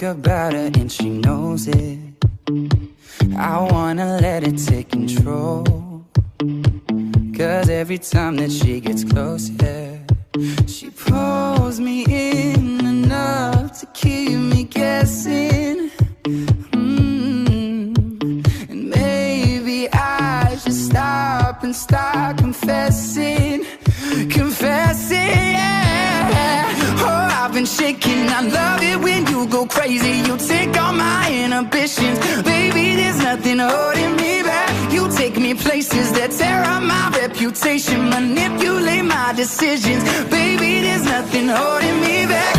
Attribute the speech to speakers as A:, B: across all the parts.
A: about her and she knows it. I wanna let it take control, 'cause every time that she gets close, yeah, she pulls me in enough to keep me guessing. And maybe I should stop and start confessing, yeah. Oh, I've been shaking. I love it when you go crazy. You take all my inhibitions. Baby, there's nothing holding me back. You take me places that tear up my reputation, manipulate my decisions. Baby, there's nothing holding me back.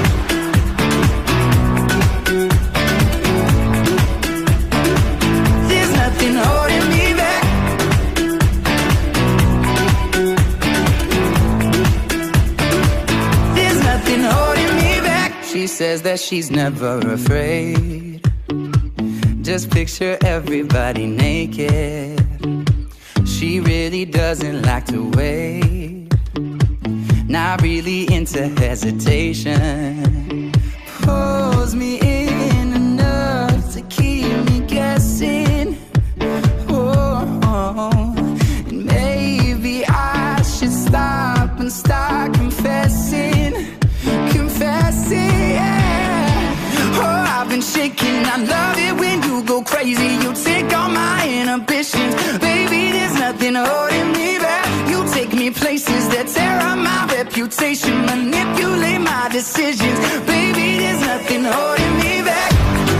A: There's nothing holding me back. There's nothing holding me back. She says that she's never afraid. Just picture everybody naked. She really doesn't like to wait. Not really into hesitation. Pulls me in enough to keep me guessing. Oh, and maybe I should stop and start confessing, yeah. Oh, I've been shaking. I love it when you go crazy. You take all my inhibitions. Baby, there's nothing holding me back. You take me places that tear up my reputation, manipulate my decisions. Baby, there's nothing holding me back.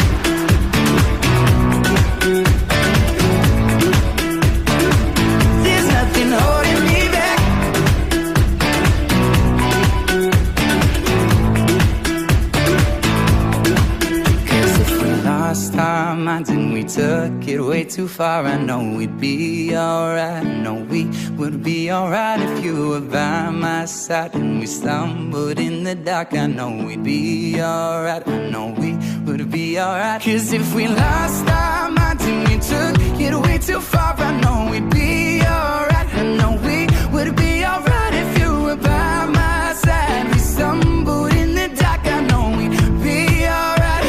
A: There's nothing holding me back. Lost our minds and we took it way too far. I know we'd be alright. I know we would be alright if you were by my side. And we stumbled in the dark. I know we'd be alright. I know we would be alright. 'Cause if we lost our minds and we took it way too far, I know we'd be alright. I know we would be alright if you were by my side. We stumbled in the dark. I know we'd be alright.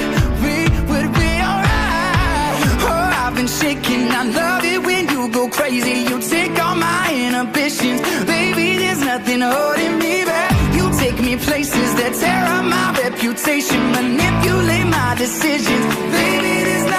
A: Shaking. I love it when you go crazy. You take all my inhibitions. Baby, there's nothing holding me back. You take me places that tear up my reputation, manipulate my decisions. Baby, there's